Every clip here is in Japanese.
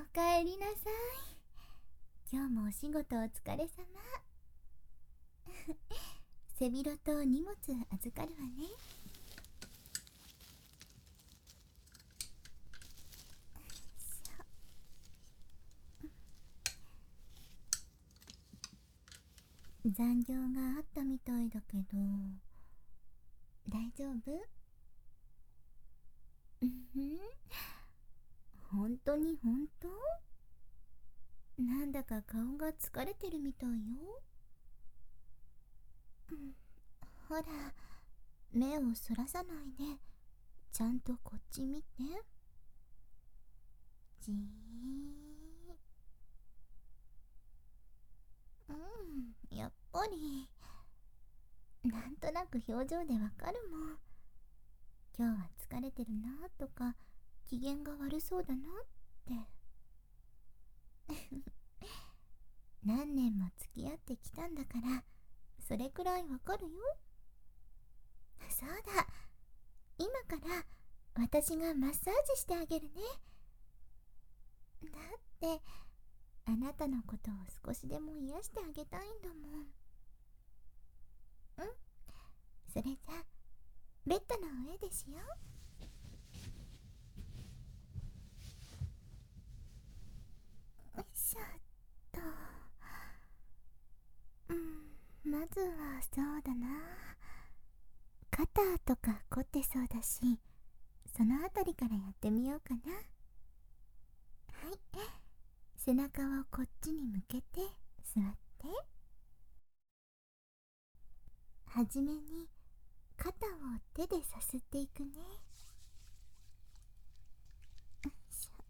かえりなさい。今日もお仕事お疲れ様。背広と荷物預かるわね。残業があったみたいだけど、大丈夫？うんふん。本当に本当？なんだか顔が疲れてるみたいよ。うん、ほら、目をそらさないで、ちゃんとこっち見て。じー。やっぱりなんとなく表情でわかるもん。今日は疲れてるなとか、機嫌が悪そうだなって。何年も付き合ってきたんだから、それくらいわかるよ。そうだ、今から私がマッサージしてあげるね。だってあなたのことを少しでも癒してあげたいんだもん。それじゃベッドの上でしよう。よいしょっと。まずはそうだな、肩とか凝ってそうだし、そのあたりからやってみようかな。はい、背中をこっちに向けて座って。はじめに肩を手でさすっていくね。よいしょ。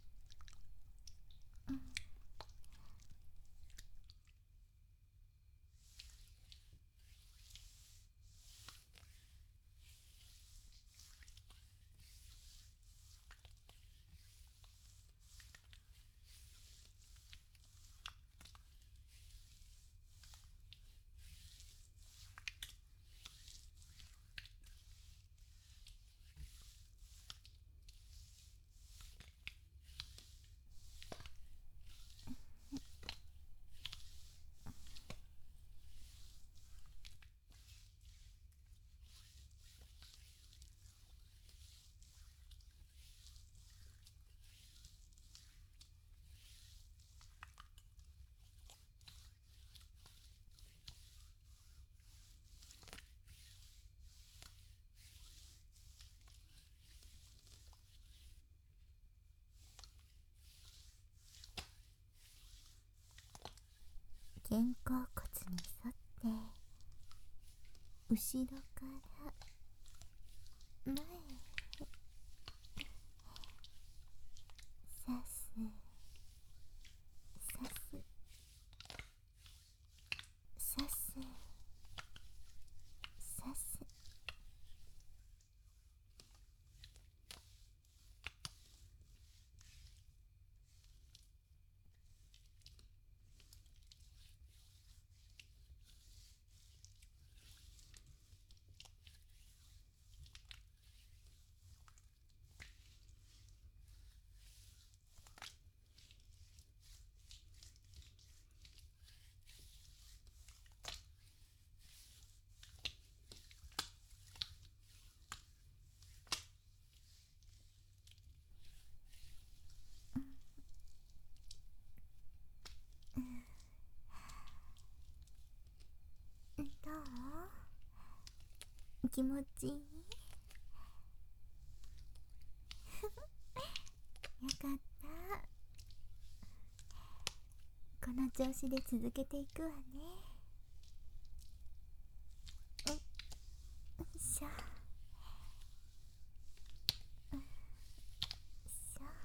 肩甲骨に沿って後ろから前へ刺す、刺す、刺す、刺す。どう？気持ちいい？よかった。この調子で続けていくわね。よいしょ、よいしょ。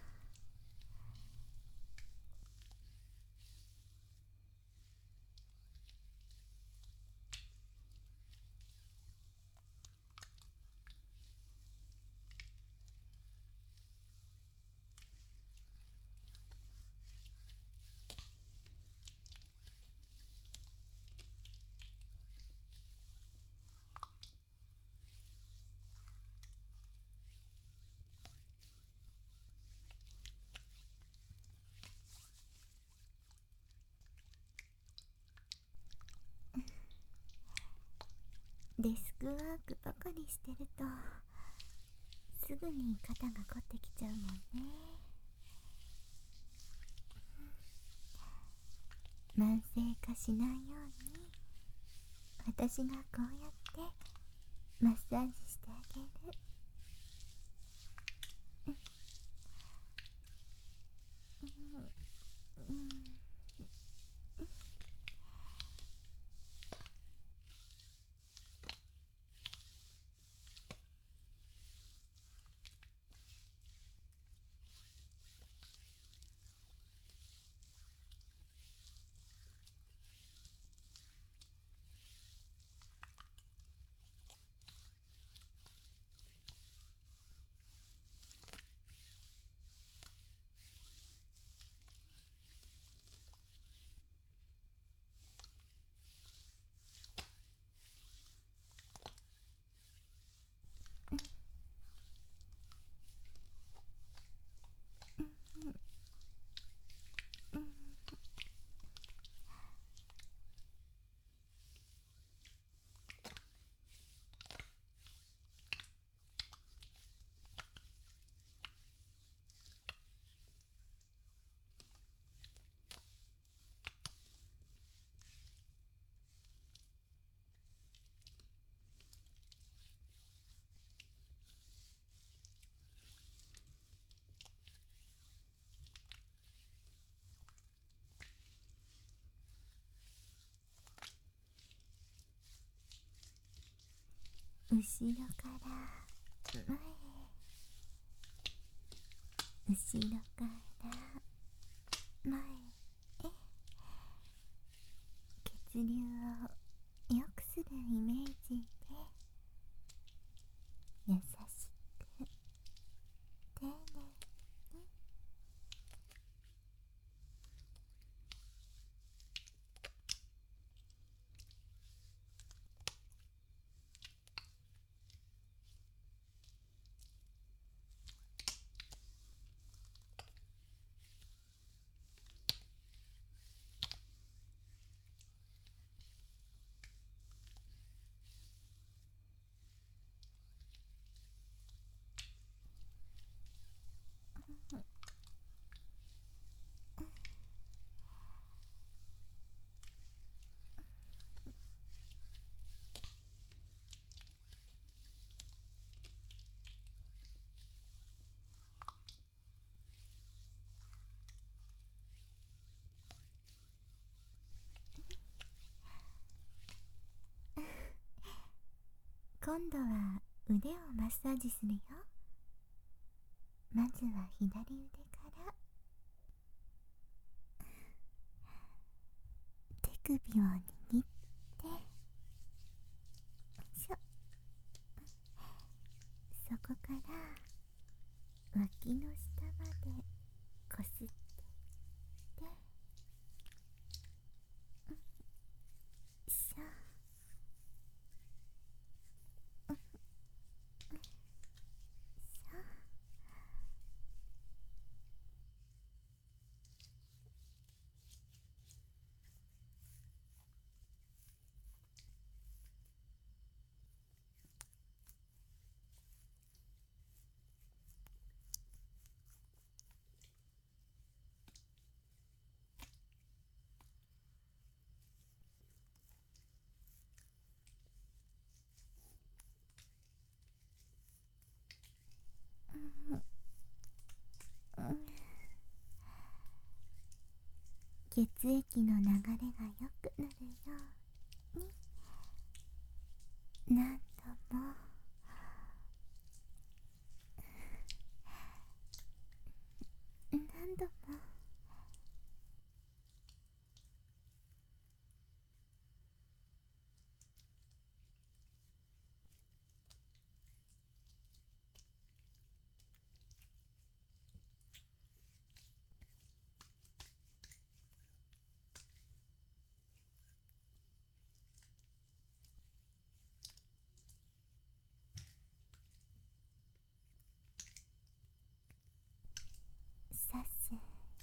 デスクワークばかりしてるとすぐに肩が凝ってきちゃうもんね。慢性化しないように私がこうやってマッサージしてあげる。後ろから前へ、後ろから前へ、血流を良くするイメージで優しく丁寧に。今度は腕をマッサージするよ。まずは左腕から手首を握って、そこから脇の下までこすって、しょ血液の流れが良くなるように何度も何度も。さす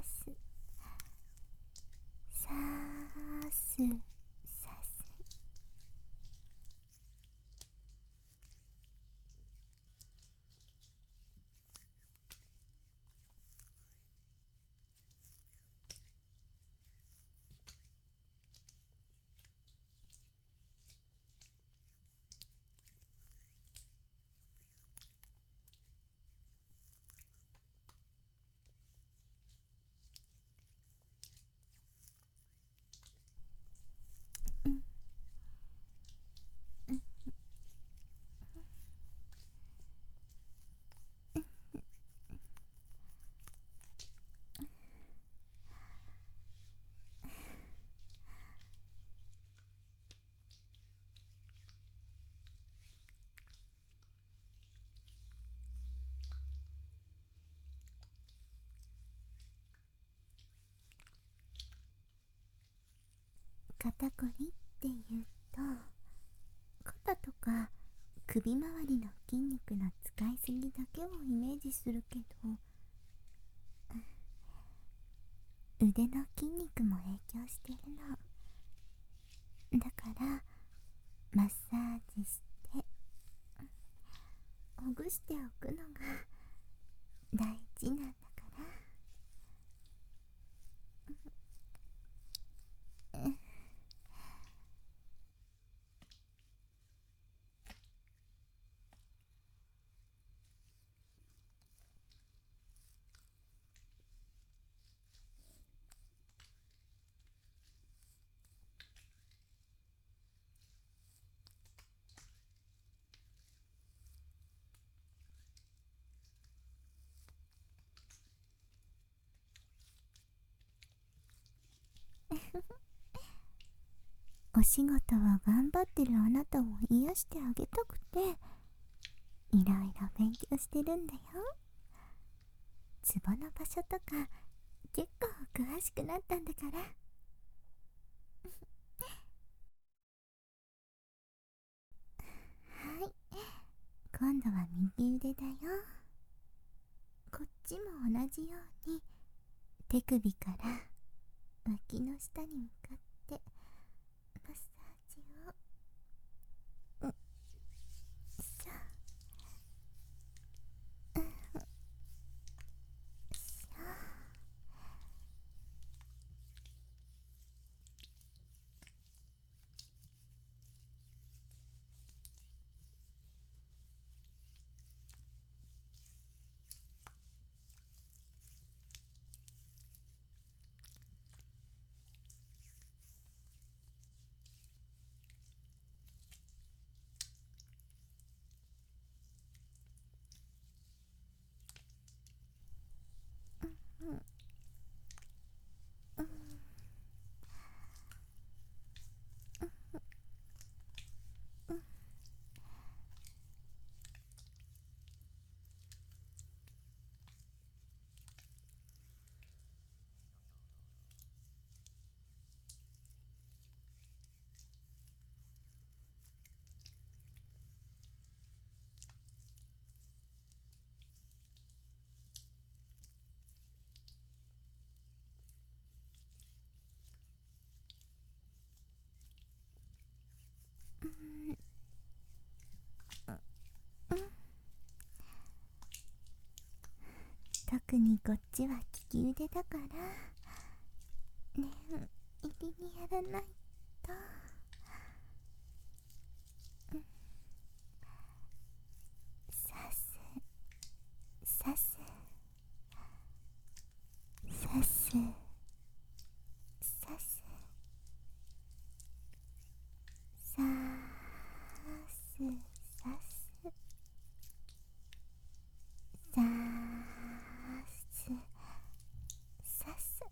すさすさす。肩こりっていうと、肩とか首周りの筋肉の使いすぎだけをイメージするけど、腕の筋肉も影響してるの。だからマッサージしてほぐしておくのが大事なんだから。お仕事を頑張ってるあなたを癒してあげたくていろいろ勉強してるんだよ。ツボの場所とか結構詳しくなったんだから。はい、今度は右腕だよ。こっちも同じように手首から脇の下に向かってマッサージを。さあ、さ特にこっちは利き腕だからね。入りにやらないと。さすさすさすさすさすさすさすさす。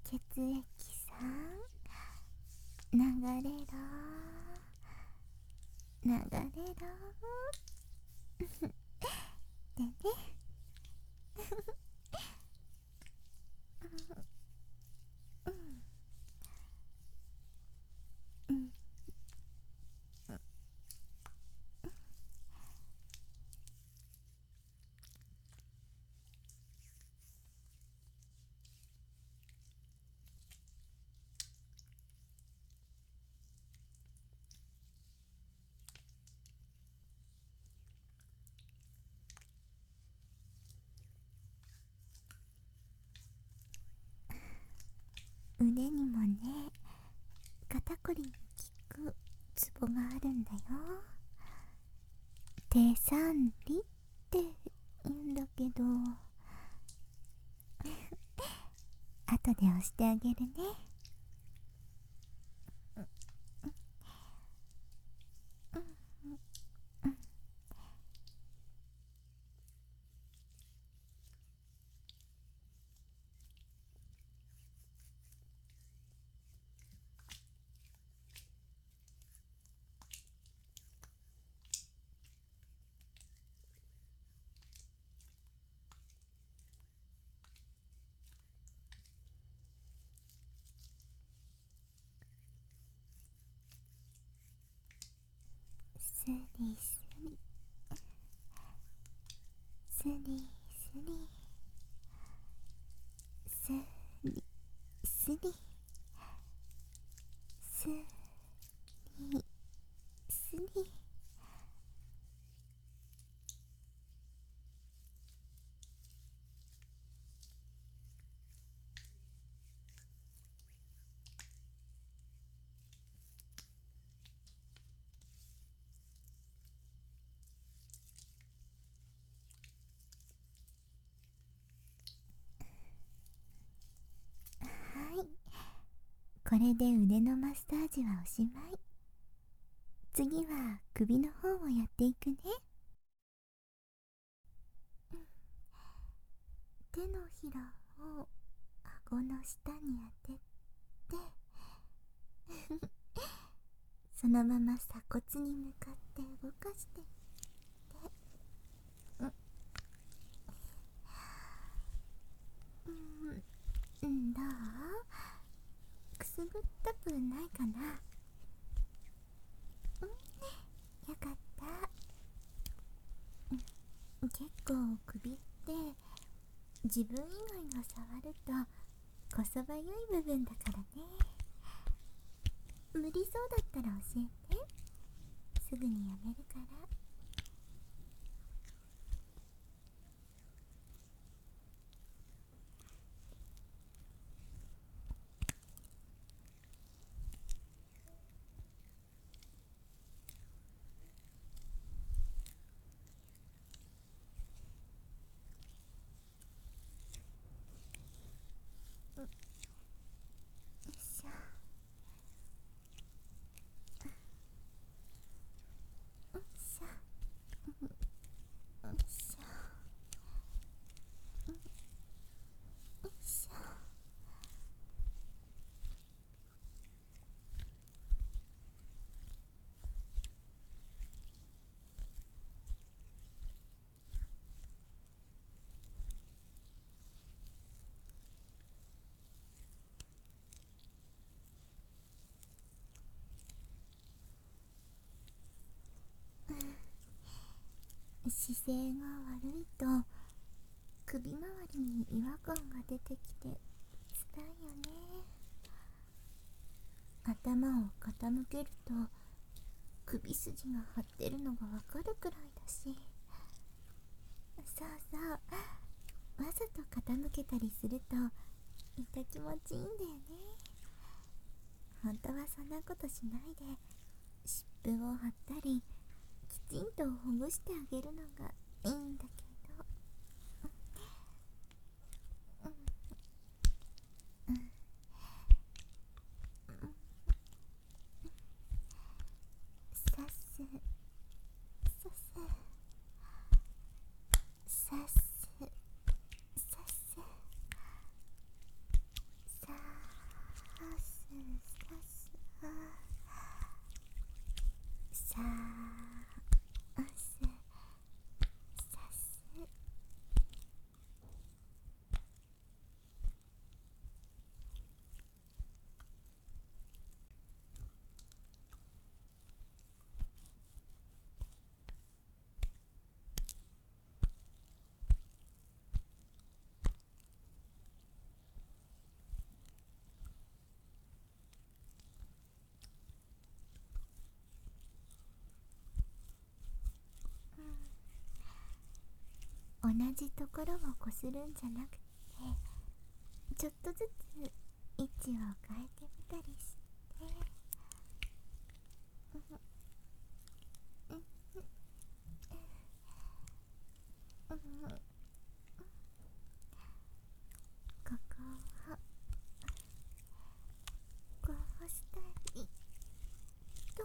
血液さ流れろ流れろでね腕にもね、肩こりに効くツボがあるんだよ。手三里って言うんだけど後で押してあげるね。スリスリスリスリスリスリスリスリ。はい、これで腕のマッサージはおしまい。次は首の方をやっていくね。手のひらを顎の下に当ててそのまま鎖骨に向かって動かしていって、どう？くすぐったくないかな？よかった。結構首って自分以外が触るとこそばゆい部分だからね。無理そうだったら教えて、すぐにやめるから。よいしょ。よいしょ。よいしょ。よいしょ。姿勢が悪いと首周りに違和感が出てきて辛いよね。頭を傾けると首筋が張ってるのがわかるくらいだし。そうそう、わざと傾けたりすると痛気持ちいいんだよね。本当はそんなことしないで湿布を貼ったりきちんとほぐしてあげるのがいいんだけど。さすさすさすさす。さあじところをこするんじゃなくて、ちょっとずつ位置を変えてみたりして、ここをこうしたりと。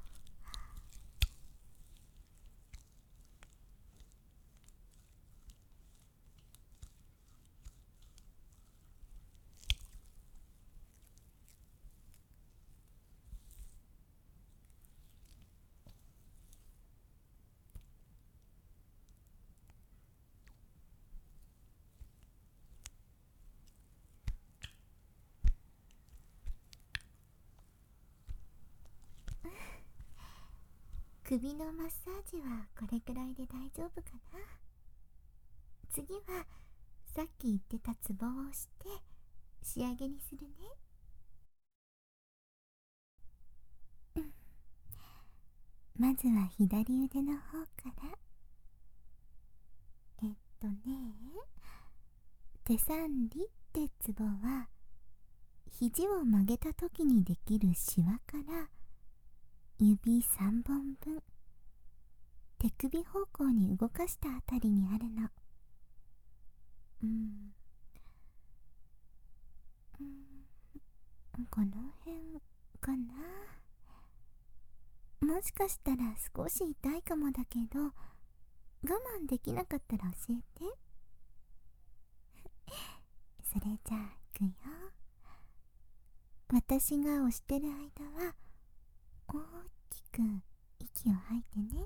首のマッサージはこれくらいで大丈夫かな。次はさっき言ってたツボを押して仕上げにするね。まずは左腕の方から。手三里ってツボは、肘を曲げた時にできるシワから指3本分手首方向に動かしたあたりにあるの。この辺かな。もしかしたら少し痛いかもだけど、我慢できなかったら教えて。それじゃあいくよ。私が押してる間は大きく息を吐いてね。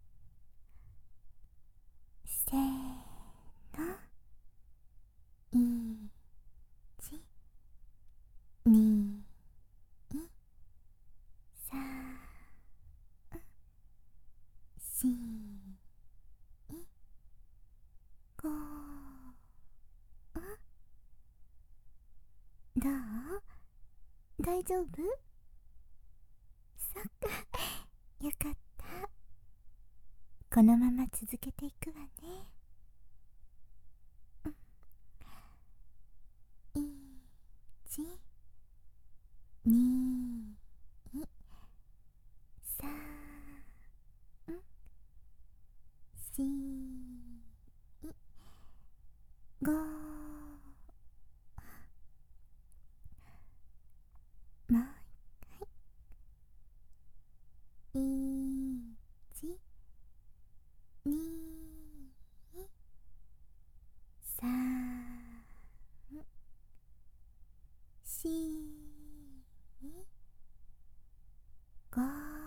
せーの。1、2、3、4、5。どう？大丈夫？そっか、よかった。このまま続けていくわね。1、2、3、4、5。もう1、2、3、4、5。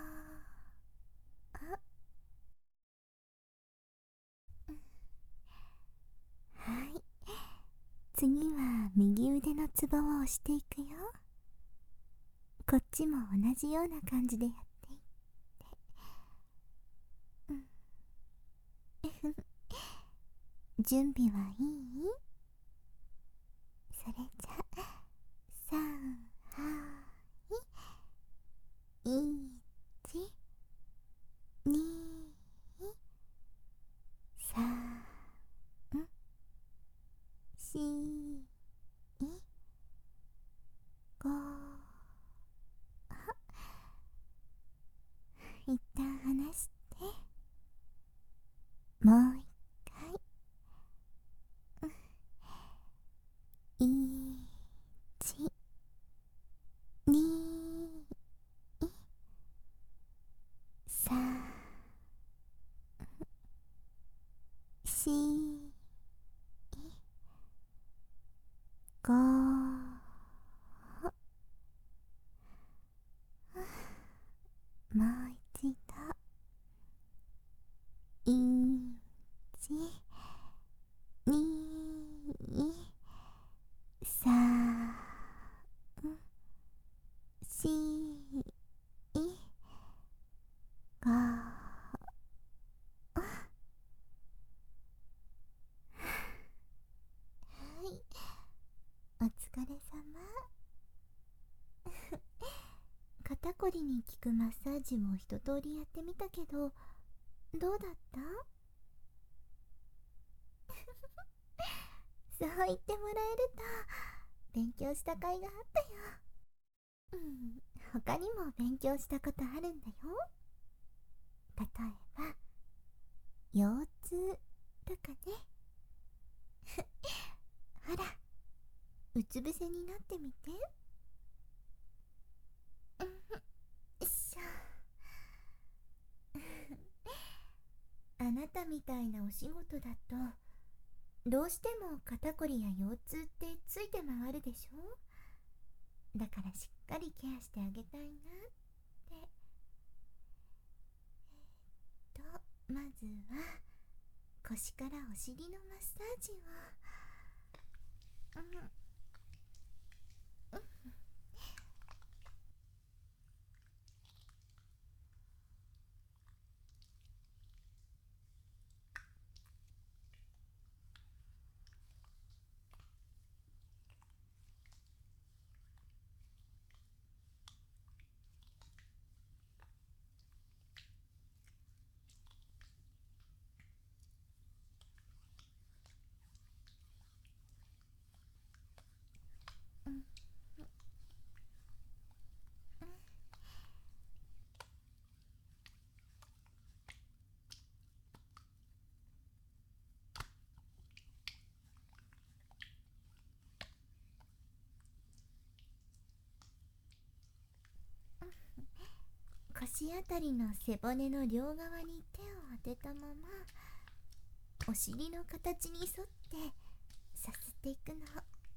はい、次は右腕のツボを押していくよ。こっちも同じような感じでやっていって、準備はいい？それじゃさあ、はい、1、2、3、4、5。一旦離して、もう一回。1、2、3、4、5。もう一度。1、2、3、4、5。はい、お疲れ様。肩こりに効くマッサージを一通りやってみたけど、どうだった？ そう言ってもらえると勉強した甲斐があったよ。他にも勉強したことあるんだよ。例えば腰痛とかね。ほら、うつ伏せになってみて。よいしょ。あなたみたいなお仕事だとどうしても肩こりや腰痛ってついて回るでしょ。だからしっかりケアしてあげたいなって。まずは腰からお尻のマッサージを。腰あたりの背骨の両側に手を当てたままお尻の形に沿ってさすっていくの。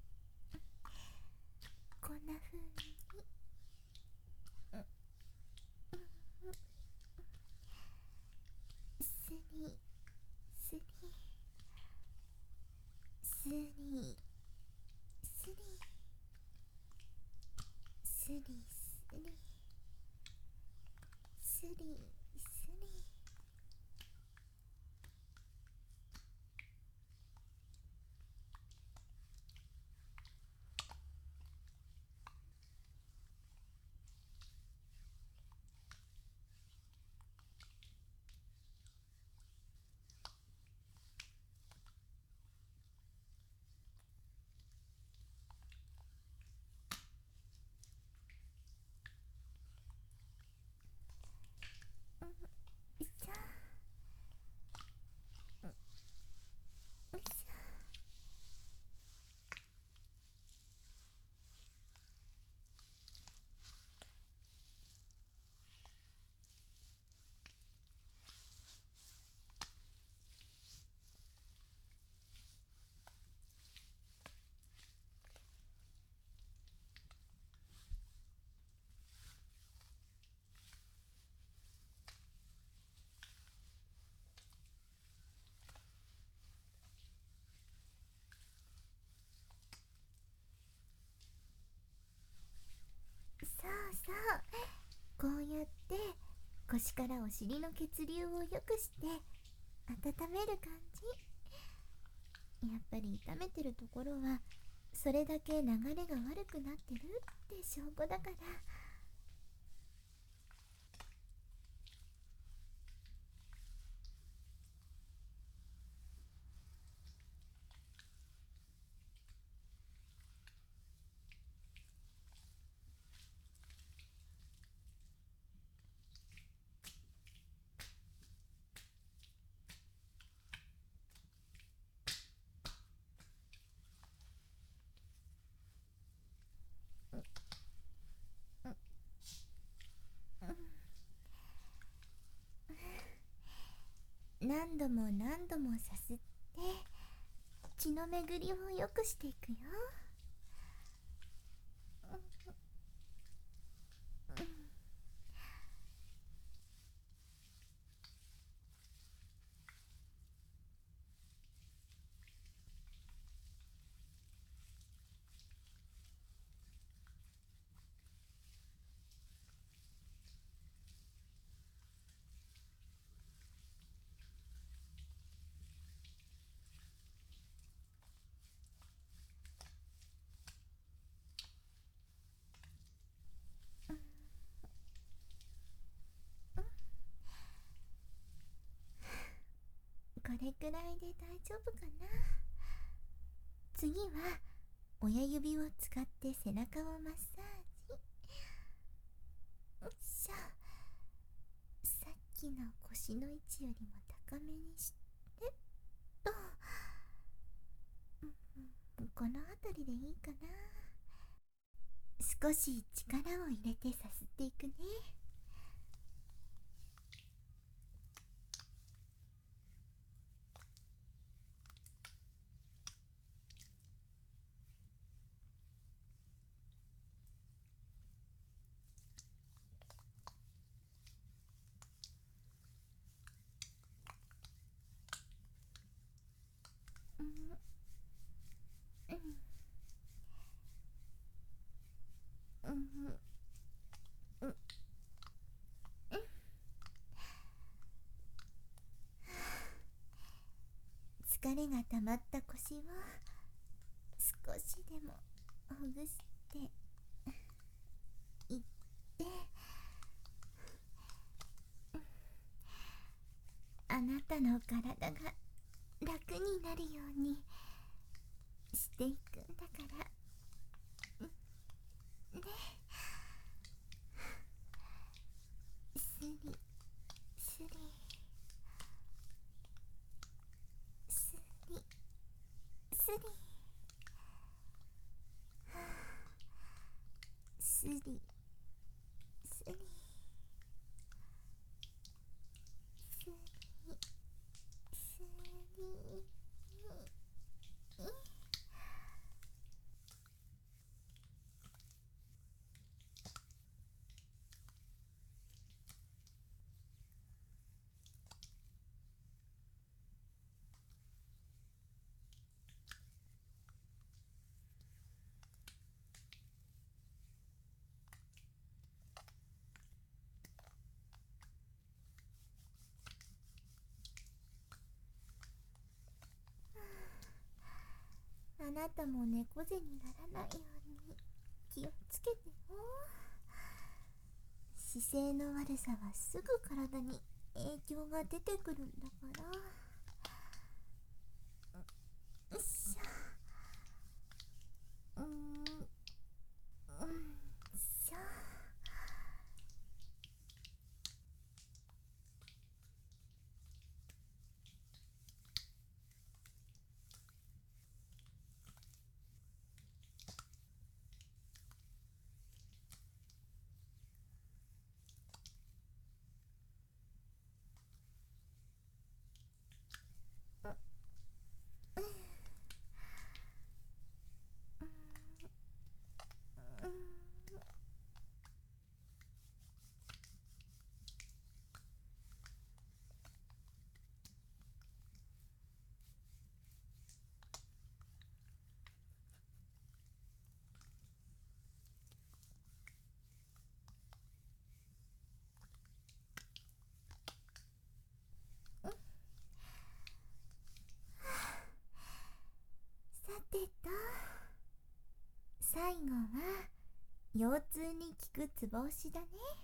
こんな風にスリスリスリスリスリスリスリスリ。そうそう、こうやって腰からお尻の血流を良くして温める感じ。やっぱり痛めてるところはそれだけ流れが悪くなってるって証拠だから。何度も何度もさすって血の巡りを良くしていくよ。これくらいで大丈夫かな。 次は親指を使って背中をマッサージ。よっしょ。さっきの腰の位置よりも高めにしてと、この辺りでいいかな。少し力を入れてさすっていくね。疲れがたまった腰を少しでもほぐしていって、あなたの体が楽になるようにしていくんだからね。スリスリスリスリスリスリスリスリ。あなたも猫背にならないように気をつけてよ。姿勢の悪さはすぐ体に影響が出てくるんだから。よっしょ。よっしょ。さてと、最後は腰痛に効くツボ押しだね。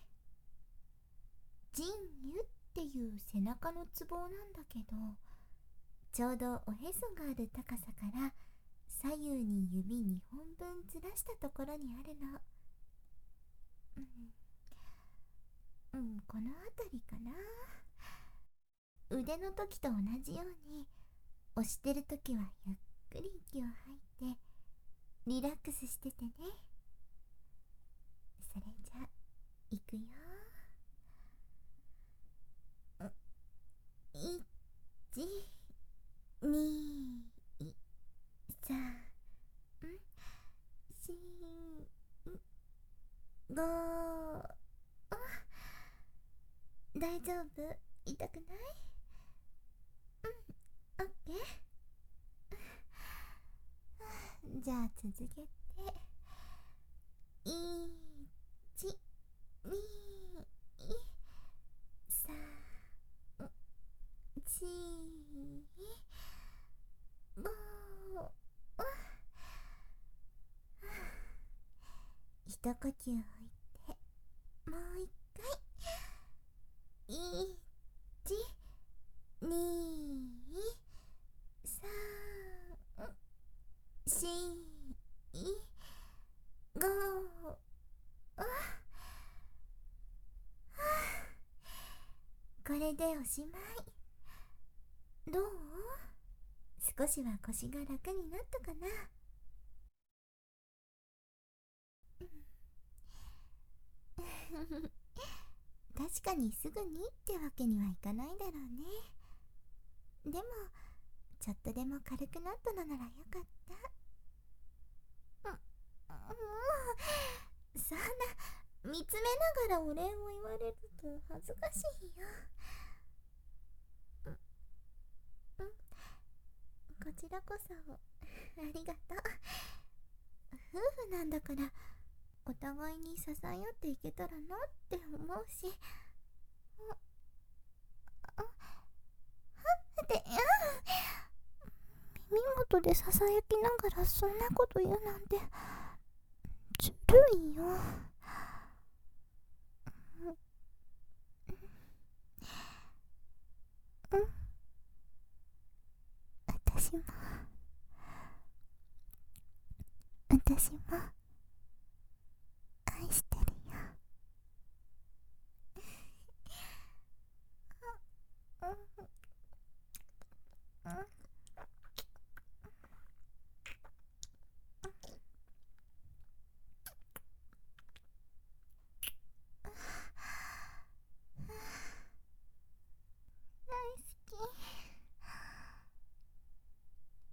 腎湯っていう背中のツボなんだけど、ちょうどおへそがある高さから左右に指2本分ずらしたところにあるの。この辺りかな。腕の時と同じように押してる時はゆっくり息を吐いてリラックスしててね。それじゃいくよ。1、2、3、4、5。大丈夫？痛くない？オッケー。じゃあ続けて、1、2、3、4、5。一呼吸置いて、もう一回。1、2、3、4、 れでおしまい。どう？少しは腰が楽になったかな？確かにすぐにってわけにはいかないだろうね。でもちょっとでも軽くなったのならよかった。そんな見つめながらお礼を言われると恥ずかしいよ。こちらこそありがとう。夫婦なんだからお互いに支え合っていけたらなって思うし。で、耳元でささやきながらそんなこと言うなんてずるいよ。私も